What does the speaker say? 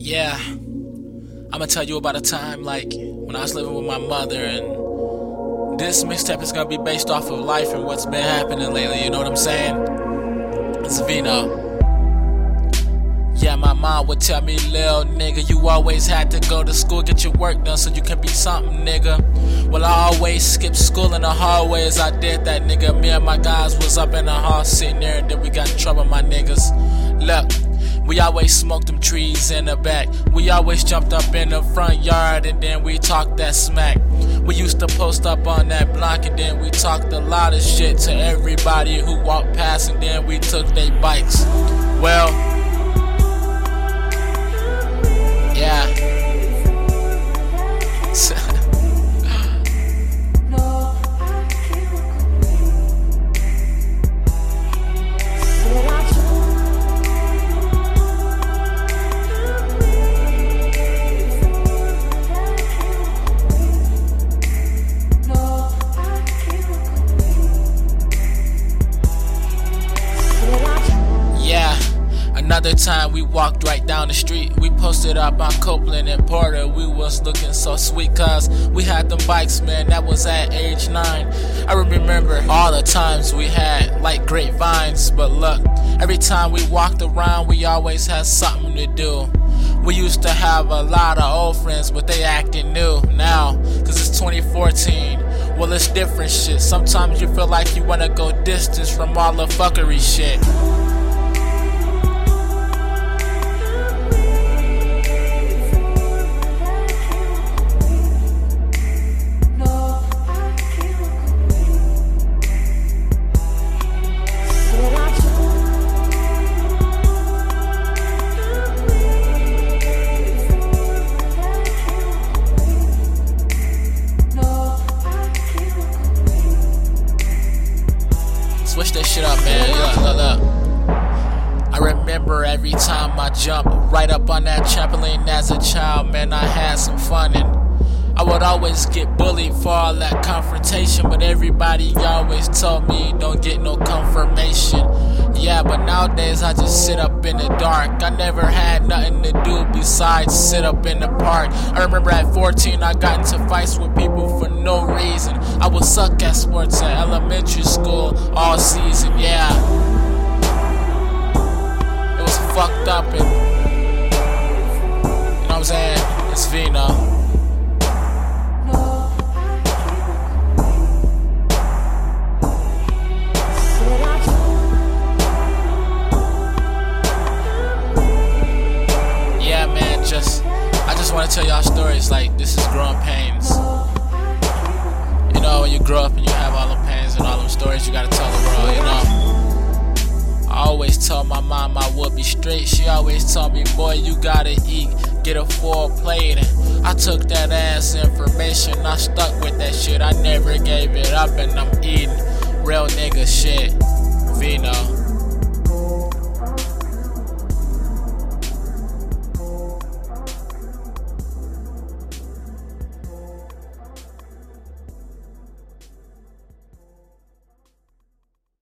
Yeah, I'ma tell you about a time like when I was living with my mother, and this mixtape is gonna be based off of life and what's been happening lately, you know what I'm saying? It's Vino. Yeah, my mom would tell me, lil' nigga, you always had to go to school, get your work done so you can be something, nigga. Well, I always skipped school in the hallways, I did that, nigga. Me and my guys was up in the hall sitting there, and then we got in trouble, my niggas. Look, we always smoked them trees in the back. We always jumped up in the front yard, and then we talked that smack. We used to post up on that block, and then we talked a lot of shit to everybody who walked past, and then we took their bikes. Well, yeah. Another time we walked right down the street. We posted up on Copeland and Porter. We was looking so sweet cause we had them bikes, man. That was at age 9. I remember all the times we had like grapevines. But look, every time we walked around, we always had something to do. We used to have a lot of old friends, but they acting new now, cause it's 2014. Well, it's different shit. Sometimes you feel like you wanna go distance from all the fuckery shit. Switch that shit up, man. Look. I remember every time I jumped right up on that trampoline as a child, man, I had some fun, and I would always get bullied for all that confrontation, but everybody always told me don't get no confirmation. Yeah, but nowadays I just sit up in the dark. I never had nothing to do besides sit up in the park. I remember at 14 I got into fights with people for no reason. I would suck at sports in elementary school all season, yeah. It was fucked up, and you know what I'm saying? It's Vino. I just want to tell y'all stories like this is growing pains. You know, when you grow up and you have all them pains and all them stories, you gotta tell the world, you know. I always told my mom I would be straight. She always told me, boy, you gotta eat, get a full plate. And I took that ass information, I stuck with that shit. I never gave it up, and I'm eating real nigga shit. Vino.